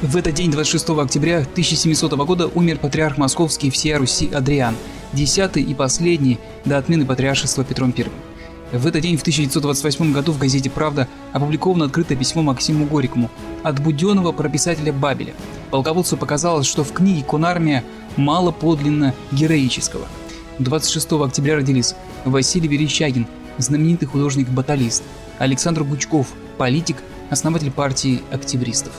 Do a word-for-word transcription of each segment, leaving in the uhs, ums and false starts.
В этот день, двадцать шестого октября тысяча семисотого года, умер патриарх Московский всея Руси Адриан, десятый и последний до отмены патриаршества Петром Первым. В этот день, в тысяча девятьсот двадцать восьмом году, в газете «Правда» опубликовано открытое письмо Максиму Горькому от Буденного про писателя Бабеля. Полководцу показалось, что в книге «Конармия» мало подлинно героического. двадцать шестого октября родились Василий Верещагин, знаменитый художник-баталист, Александр Гучков, политик, основатель партии октябристов.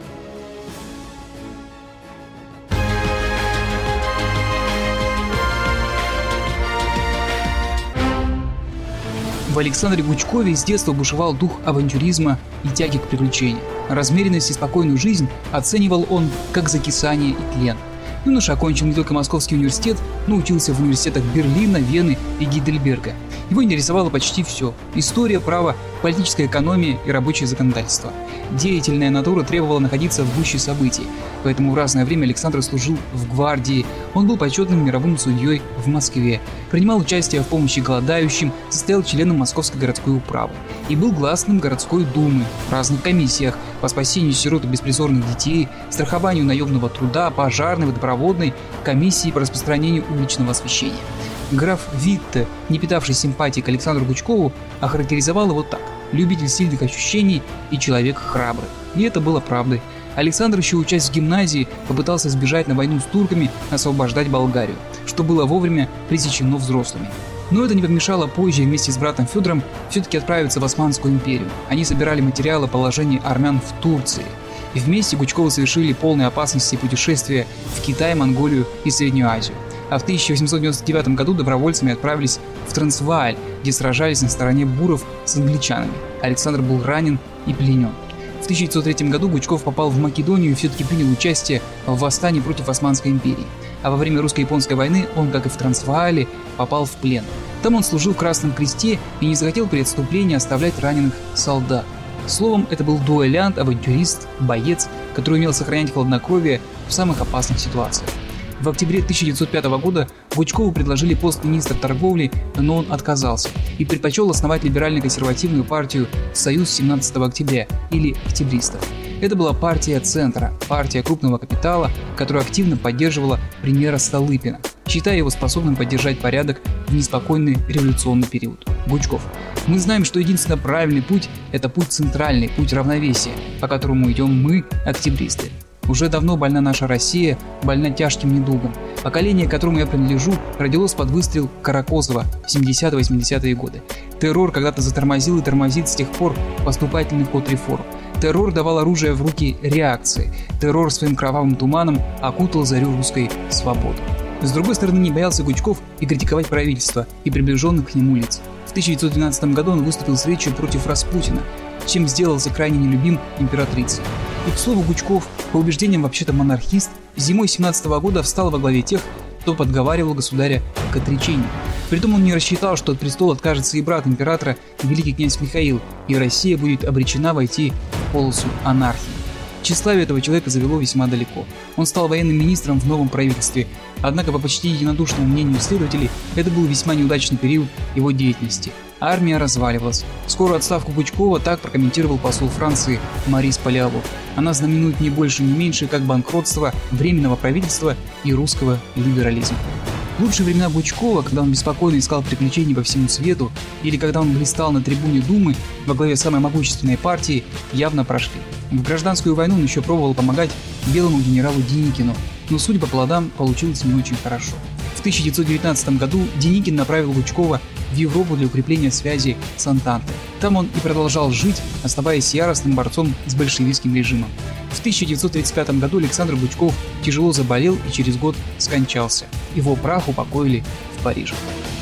В Александре Гучкове с детства бушевал дух авантюризма и тяги к приключениям. Размеренность и спокойную жизнь оценивал он как закисание и тлен. Юноша окончил не только Московский университет, но учился в университетах Берлина, Вены и Гейдельберга. Его интересовало почти все – история, право, политическая экономия и рабочее законодательство. Деятельная натура требовала находиться в гуще событий, поэтому в разное время Александр служил в гвардии, он был почетным мировым судьей в Москве, принимал участие в помощи голодающим, состоял членом Московской городской управы и был гласным городской думы в разных комиссиях по спасению сирот и беспризорных детей, страхованию наемного труда, пожарной, водопроводной, комиссии по распространению уличного освещения. Граф Витте, не питавший симпатии к Александру Гучкову, охарактеризовал его так: любитель сильных ощущений и человек храбрый. И это было правдой. Александр, еще учась в гимназии, попытался сбежать на войну с турками, освобождать Болгарию, что было вовремя пресечено взрослыми. Но это не помешало позже вместе с братом Федором все-таки отправиться в Османскую империю. Они собирали материалы о положении армян в Турции. И вместе Гучковы совершили полные опасности путешествия в Китай, Монголию и Среднюю Азию. А в тысяча восемьсот девяносто девятом году добровольцами отправились в Трансвааль, где сражались на стороне буров с англичанами. Александр был ранен и пленен. В тысяча девятьсот третьем году Гучков попал в Македонию и все-таки принял участие в восстании против Османской империи. А во время русско-японской войны он, как и в Трансваале, попал в плен. Там он служил в Красном Кресте и не захотел при отступлении оставлять раненых солдат. Словом, это был дуэлянт, авантюрист, боец, который умел сохранять хладнокровие в самых опасных ситуациях. В октябре тысяча девятьсот пятого года Гучкову предложили пост министра торговли, но он отказался и предпочел основать либерально-консервативную партию «Союз семнадцатого октября» или «Октябристов». Это была партия центра, партия крупного капитала, которая активно поддерживала премьера Столыпина, считая его способным поддержать порядок в неспокойный революционный период. Гучков: мы знаем, что единственно правильный путь – это путь центральный, путь равновесия, по которому идем мы, октябристы. Уже давно больна наша Россия, больна тяжким недугом. Поколение, к которому я принадлежу, родилось под выстрел Каракозова в семидесятые-восьмидесятые годы. Террор когда-то затормозил и тормозит с тех пор поступательный ход реформ. Террор давал оружие в руки реакции. Террор своим кровавым туманом окутал зарю русской свободы. С другой стороны, не боялся Гучков и критиковать правительство и приближенных к нему лиц. В тысяча девятьсот двенадцатом году он выступил с речью против Распутина, чем сделался крайне нелюбим императрицей. И, к слову, Гучков, по убеждениям вообще-то монархист, зимой семнадцатого года встал во главе тех, кто подговаривал государя к отречению. Притом он не рассчитал, что от престола откажется и брат императора, великий князь Михаил, и Россия будет обречена войти в полосу анархии. Тщеславие этого человека завело весьма далеко. Он стал военным министром в новом правительстве, однако по почти единодушному мнению исследователей, это был весьма неудачный период его деятельности. Армия разваливалась. Скорую отставку Гучкова так прокомментировал посол Франции Марис Палеолог. Она знаменует не больше, не меньше, как банкротство Временного правительства и русского либерализма. Лучшие времена Гучкова, когда он беспокойно искал приключений по всему свету, или когда он блистал на трибуне Думы во главе самой могущественной партии, явно прошли. В гражданскую войну он еще пробовал помогать белому генералу Деникину, но, судя по плодам, получилось не очень хорошо. В тысяча девятьсот девятнадцатом году Деникин направил Гучкова в Европу для укрепления связи с Антантой. Там он и продолжал жить, оставаясь яростным борцом с большевистским режимом. В тысяча девятьсот тридцать пятом году Александр Гучков тяжело заболел и через год скончался. Его прах упокоили в Париже.